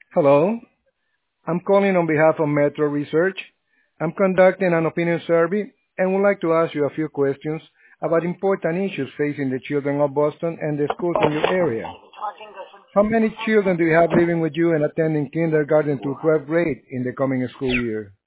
Hello, I'm calling on behalf of Metro Research. I'm conducting an opinion survey and would like to ask you a few questions about important issues facing the children of Boston and the schools in your area. How many children do you have living with you and attending kindergarten to 12th grade in the coming school year?